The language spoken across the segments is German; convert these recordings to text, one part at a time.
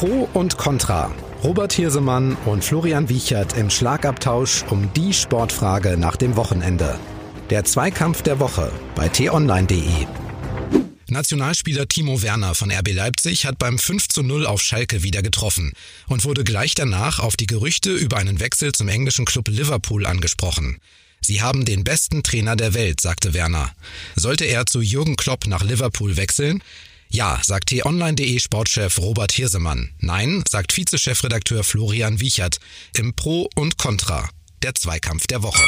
Pro und Contra. Robert Hirsemann und Florian Wiechert im Schlagabtausch um die Sportfrage nach dem Wochenende. Der Zweikampf der Woche bei t-online.de. Nationalspieler Timo Werner von RB Leipzig hat beim 5:0 auf Schalke wieder getroffen und wurde gleich danach auf die Gerüchte über einen Wechsel zum englischen Club Liverpool angesprochen. Sie haben den besten Trainer der Welt, sagte Werner. Sollte er zu Jürgen Klopp nach Liverpool wechseln? Ja, sagt t-online.de Sportchef Robert Hirsemann. Nein, sagt Vizechefredakteur Florian Wiechert im Pro und Contra. Der Zweikampf der Woche.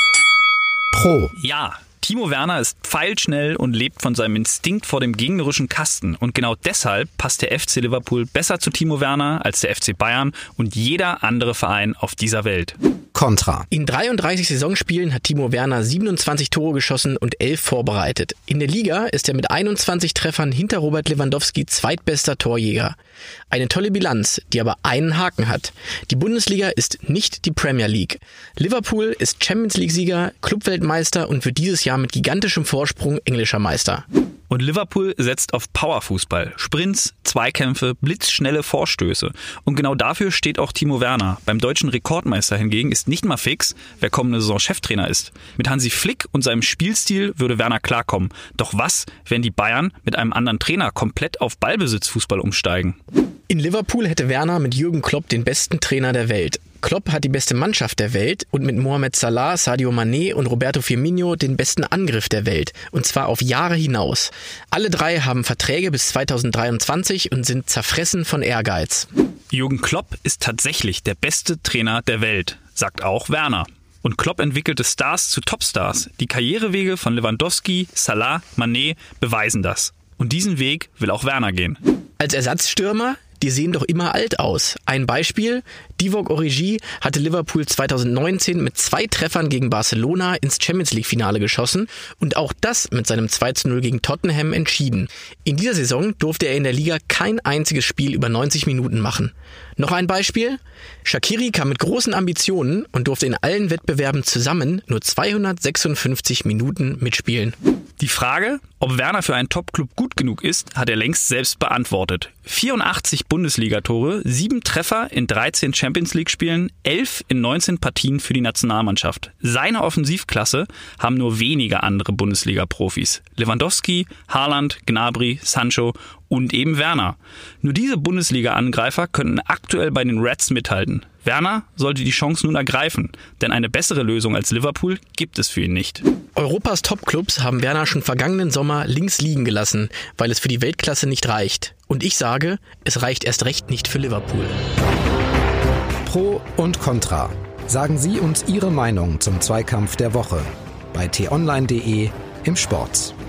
Pro. Ja, Timo Werner ist pfeilschnell und lebt von seinem Instinkt vor dem gegnerischen Kasten. Und genau deshalb passt der FC Liverpool besser zu Timo Werner als der FC Bayern und jeder andere Verein auf dieser Welt. Contra. In 33 Saisonspielen hat Timo Werner 27 Tore geschossen und 11 vorbereitet. In der Liga ist er mit 21 Treffern hinter Robert Lewandowski zweitbester Torjäger. Eine tolle Bilanz, die aber einen Haken hat. Die Bundesliga ist nicht die Premier League. Liverpool ist Champions-League-Sieger, Clubweltmeister und wird dieses Jahr mit gigantischem Vorsprung englischer Meister. Und Liverpool setzt auf Powerfußball, Sprints, Zweikämpfe, blitzschnelle Vorstöße. Und genau dafür steht auch Timo Werner. Beim deutschen Rekordmeister hingegen ist nicht mal fix, wer kommende Saison Cheftrainer ist. Mit Hansi Flick und seinem Spielstil würde Werner klarkommen. Doch was, wenn die Bayern mit einem anderen Trainer komplett auf Ballbesitzfußball umsteigen? In Liverpool hätte Werner mit Jürgen Klopp den besten Trainer der Welt. Klopp hat die beste Mannschaft der Welt und mit Mohamed Salah, Sadio Mané und Roberto Firmino den besten Angriff der Welt. Und zwar auf Jahre hinaus. Alle drei haben Verträge bis 2023 und sind zerfressen von Ehrgeiz. Jürgen Klopp ist tatsächlich der beste Trainer der Welt, sagt auch Werner. Und Klopp entwickelte Stars zu Topstars. Die Karrierewege von Lewandowski, Salah, Mané beweisen das. Und diesen Weg will auch Werner gehen. Als Ersatzstürmer? Die sehen doch immer alt aus. Ein Beispiel, Divock Origi hatte Liverpool 2019 mit 2 Treffern gegen Barcelona ins Champions-League-Finale geschossen und auch das mit seinem 2:0 gegen Tottenham entschieden. In dieser Saison durfte er in der Liga kein einziges Spiel über 90 Minuten machen. Noch ein Beispiel, Shaqiri kam mit großen Ambitionen und durfte in allen Wettbewerben zusammen nur 256 Minuten mitspielen. Die Frage, ob Werner für einen Top-Club gut genug ist, hat er längst selbst beantwortet. 84 Bundesligatore, 7 Treffer in 13 Champions-League-Spielen, 11 in 19 Partien für die Nationalmannschaft. Seine Offensivklasse haben nur wenige andere Bundesliga-Profis. Lewandowski, Haaland, Gnabry, Sancho und eben Werner. Nur diese Bundesliga-Angreifer könnten aktuell bei den Reds mithalten. Werner sollte die Chance nun ergreifen, denn eine bessere Lösung als Liverpool gibt es für ihn nicht. Europas Topclubs haben Werner schon vergangenen Sommer links liegen gelassen, weil es für die Weltklasse nicht reicht. Und ich sage, es reicht erst recht nicht für Liverpool. Pro und Contra. Sagen Sie uns Ihre Meinung zum Zweikampf der Woche bei t-online.de im Sport.